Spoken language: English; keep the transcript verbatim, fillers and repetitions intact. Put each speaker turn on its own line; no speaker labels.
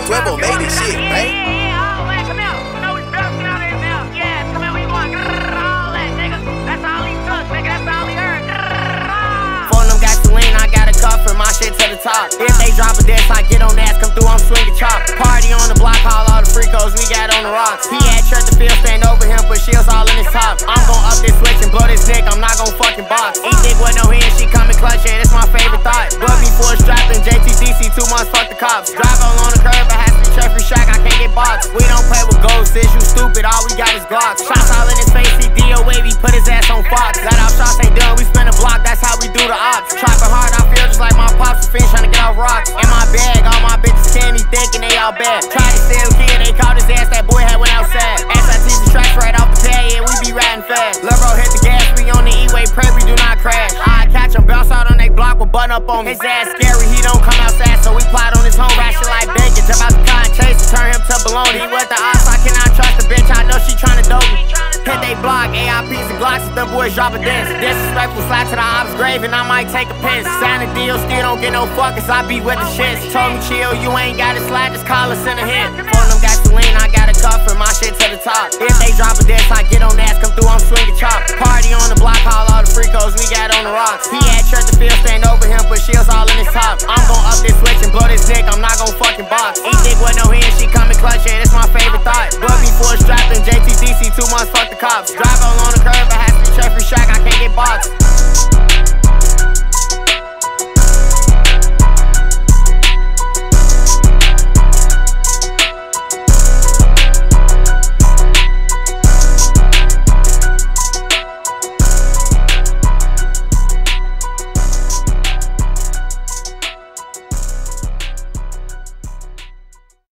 Quavo made this shit, right?
My shit to the top. If they drop a diss, I get on ass, come through, I'm swinging chop. Party on the block, call all the freakos, we got on the rocks. He had Trent the field, stand over him, put shields all in his top. I'm gon' up this switch and blow this dick, I'm not gon' fucking box. Eat dick with no hand, she coming clutch, yeah, this my favorite thought. Bug me for a strap in J T D C, two months, fuck the cops. Drive all on the curb, it has to be check free shack, I can't get boxed. We don't play with ghosts, is you stupid, all we got is Glocks. Shots all in his face, he D O wavy, put his ass on Fox. Let off shots ain't done, we spin a block, that's how we do the ops. Trapping hard, I feel just like my pops, fiends tryna get off rocks. In my bag, all my bitches candy thinking they all bad. Tried to steal kid, they caught his ass, that boy had went outside. S I T's the tracks right off the pad, yeah, we be riding fast. Lil' bro hit the gas, we on the E-way, pray we do not crash. I catch him, bounce out on they block with button up on me. His ass scary, he don't come outside, so we plot on his home. Rash it like bacon, jump out the car and chase it, turn him to baloney. He with the ops, I cannot trust the bitch, I know she tryna dope me. Hit they block, A I Ps and Glocks, if them boys drop a dance. Disrespectful slide to the ops grave, and I might take a piss. Sign a deal, still don't get no fuck, cause I be with the shits. Told me chill, you ain't gotta slide, just call us in a hit. Phone them gasoline, I got a cuff and my shit to the top. If they drop a diss, I get on ass, come through, I'm swinging chop. Party on the block, call all the freakos, we got on the rocks. He had Trent the field, stand over him, put shields all in his top. I'm gon' up this switch and blow this dick, I'm not gon' fucking box. Eat dick with no hand, she coming clutch, yeah, this my favorite thought. Bug me for a strap in J T D C, two months, fuck the cops. Drive all on the curb, it has to be check free shack, I can't get boxed.